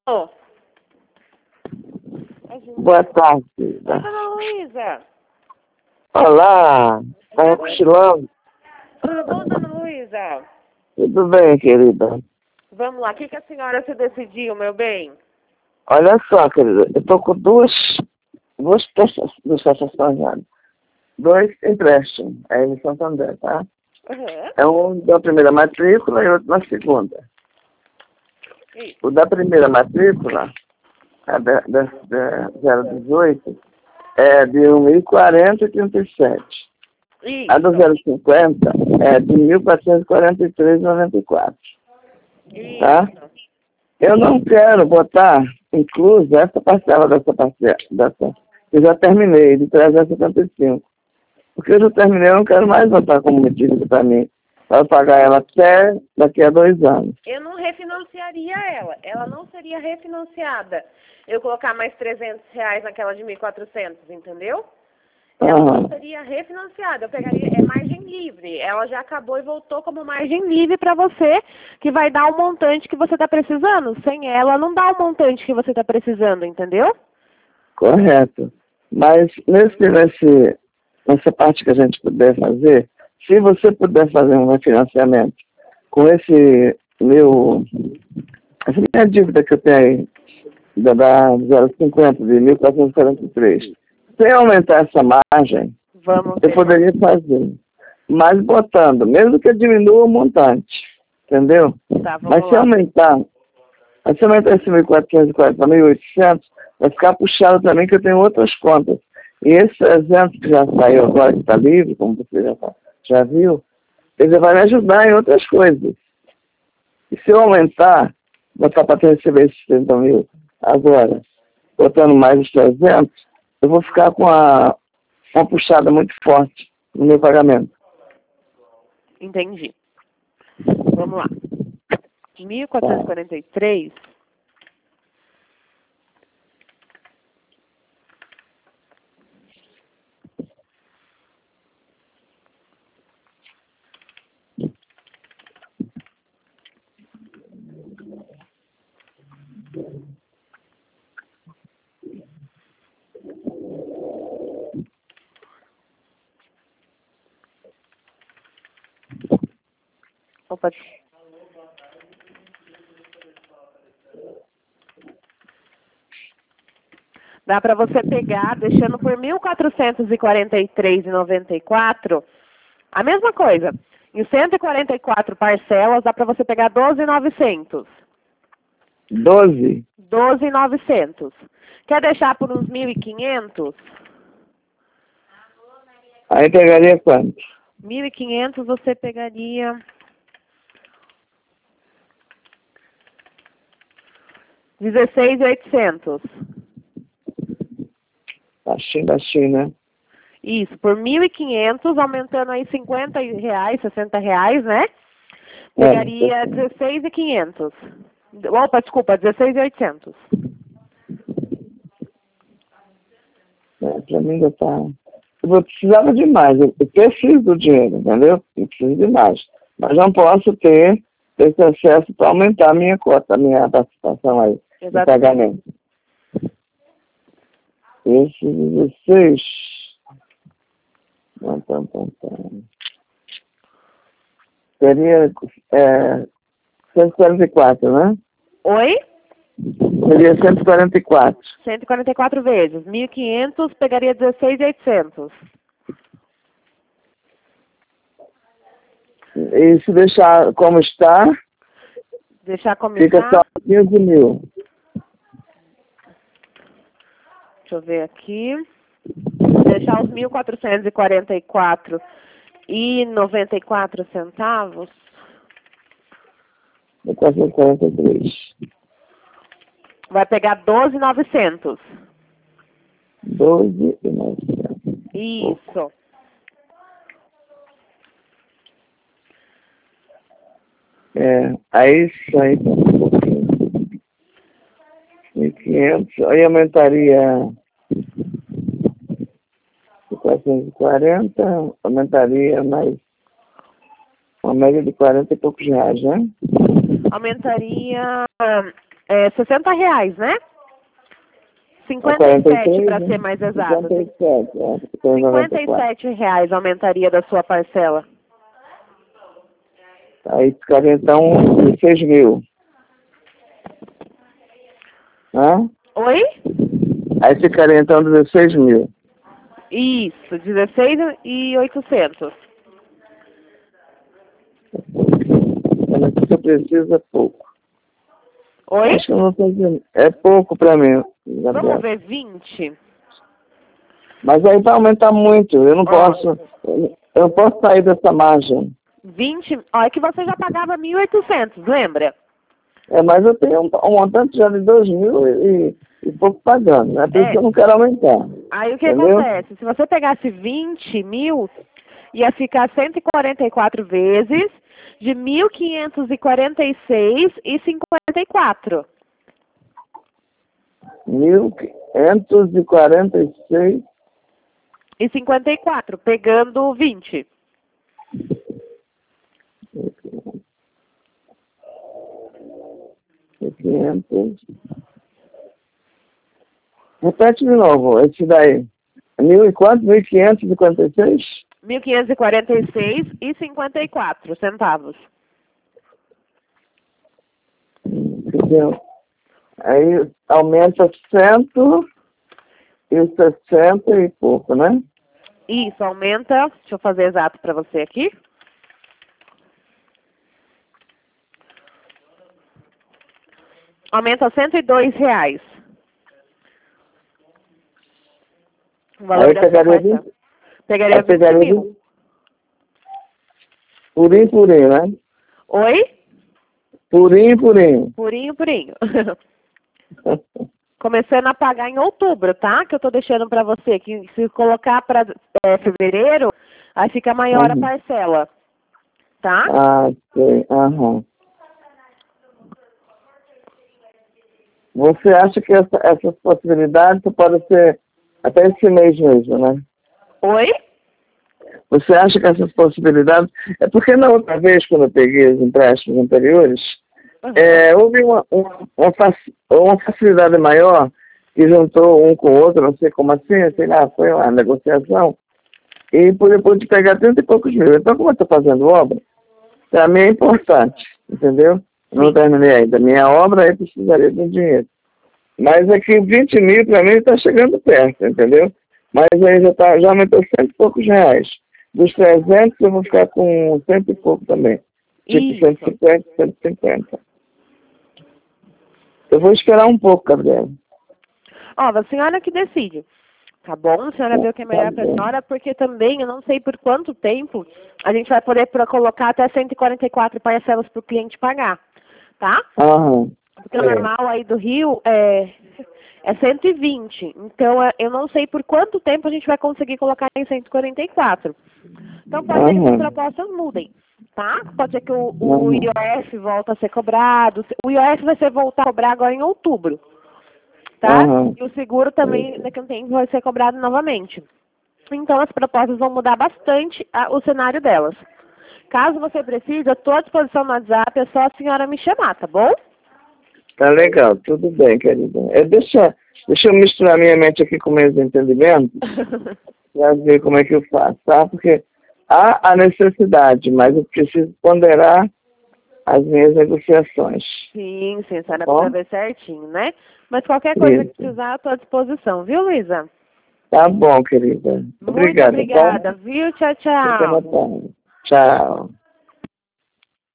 Ô, Boa tarde. oi, dona Luísa. Olá, tá cochilando? Tudo bom, dona Luísa? Tudo bem, querida? Vamos lá, o que a senhora se decidiu, meu bem? Olha só, querida, eu tô com duas prestações já. Dois empréstimos, aí em Santander, tá? Uhum. É um da primeira matrícula e outro na segunda. Isso. O da primeira matrícula, a da 018, é de 1.040 e 37. A do Isso. 050 é de 1.443,94, tá? Isso. Eu não quero botar incluso essa parcela dessa que eu já terminei, de 375. Porque eu já terminei, eu não quero mais botar como dívida para mim. Para pagar ela até daqui a 2 anos. Eu não refinanciaria ela. Ela não seria refinanciada. Eu colocar mais R$ 300 naquela de 1.400, entendeu? Ela não seria refinanciada. Eu pegaria, é margem livre. Ela já acabou e voltou como margem livre para você, que vai dar o montante que você está precisando. Sem ela, não dá o montante que você está precisando, entendeu? Correto. Mas nessa parte que a gente puder fazer, se você puder fazer um refinanciamento com essa minha dívida que eu tenho aí, da 0,50 de 1.443, sem aumentar essa margem, Vamos eu ver. poderia fazer. Mas botando, mesmo que eu diminua o montante, entendeu? Tá, vamos Mas se lá. aumentar esse 1.440 para 1.800, vai ficar puxado também que eu tenho outras contas. E esse 300 que já saiu agora, que está livre, como você já viu, ele vai me ajudar em outras coisas. E se eu aumentar, botar para receber esses 30 mil agora, botando mais os 300, eu vou ficar com uma puxada muito forte no meu pagamento. Entendi. Vamos lá. 1.443. Opa. Dá para você pegar, deixando por 1.443,94, a mesma coisa. Em 144 parcelas, dá para você pegar 12.900. 12? 12.900. Quer deixar por uns 1.500? Aí pegaria quanto? 1.500 você pegaria 16.800. Baixinho, né? Isso, por 1.500, aumentando aí R$ 50, R$ 60, né? Pegaria 16.500. Opa, desculpa, 16.800. Para mim já tá. Eu vou precisar de mais. Eu preciso do dinheiro, entendeu? Eu preciso de mais. Mas não posso ter esse acesso para aumentar a minha cota, a minha participação aí no pagamento. Esse 16. Seria 144, né? Oi? Seria 144. 144 vezes. 1.500 pegaria 16.800. E se deixar como está, Deixar como fica está. só 15 mil. Deixa eu ver aqui. Deixar os 1.444,94 443. vai pegar 12.900. 12.900. Isso. Aí sai um pouquinho. 1.500. Aí aumentaria 440, aumentaria mais uma média de 40 e poucos reais, né? Aumentaria R$60, né? 57 para ser mais exato. 57 reais aumentaria da sua parcela. Aí ficaria então 16 mil. Hã? Oi? Aí ficaria então 16 mil. Isso, 16.800. Você precisa pouco. Oi? Acho que eu não tô dizendo. É pouco para mim. Vamos ver 20? Mas aí vai aumentar muito. Eu não posso. Eu não posso sair dessa margem. 20? Ó, é que você já pagava 1.800, lembra? Mas eu tenho um montante já de 2 mil e pouco pagando, né? Por isso que eu não quero aumentar. Aí o que entendeu? acontece? Se você pegasse 20 mil, ia ficar 144 vezes de 1.546,54. 1.546 E 54, pegando 20. 500. Repete de novo, esse daí. Mil e quanto? 1.556? 1.546,54 centavos. Entendeu? Aí aumenta 160 e pouco, né? Isso, aumenta. Deixa eu fazer exato para você aqui. Aumenta R$102. O valor Aí da sua parcela. Pegaria 20 mil. Purinho, né? Oi? Purinho. Purinho. Começando a pagar em outubro, tá? Que eu tô deixando pra você. Que se colocar pra fevereiro, aí fica maior a parcela. Tá? Ah, sei. Aham. Você acha que essas possibilidades podem ser até esse mês mesmo, né? Oi? Você acha que essas possibilidades... É porque na outra vez, quando eu peguei os empréstimos anteriores, houve uma facilidade maior que juntou um com o outro, não sei como assim, sei lá, foi uma negociação, e depois de pegar 30 e poucos mil. Então, como eu estou fazendo obra, para mim é importante, entendeu? Não terminei ainda. Minha obra aí precisaria de dinheiro. Mas aqui 20 mil para mim está chegando perto, entendeu? Mas aí já aumentou 100 e poucos reais. Dos 300 eu vou ficar com 100 e pouco também. Tipo 150, 150. Eu vou esperar um pouco, Gabriela. Ó, a senhora que decide. Tá bom? A senhora vê o que é melhor pra senhora, porque também eu não sei por quanto tempo a gente vai poder colocar até 144 parcelas para o cliente pagar. Tá? Porque o normal aí do Rio é 120. Então, eu não sei por quanto tempo a gente vai conseguir colocar em 144. Então, pode ser que as propostas mudem, tá? Pode ser que o IOF volta a ser cobrado. O IOF vai voltar a cobrar agora em outubro, tá? E o seguro também, daqui a um tempo, vai ser cobrado novamente. Então, as propostas vão mudar bastante o cenário delas. Caso você precise, eu estou à disposição no WhatsApp, é só a senhora me chamar, tá bom? Tá legal, tudo bem, querida. Deixa eu misturar minha mente aqui com meus entendimentos para ver como é que eu faço, tá? Porque há a necessidade, mas eu preciso ponderar as minhas negociações. Sim, a senhora precisa ver certinho, né? Mas qualquer coisa que precisar, eu estou à disposição, viu, Luísa? Tá bom, querida. Muito obrigada, viu? Tchau, tchau. Tchau.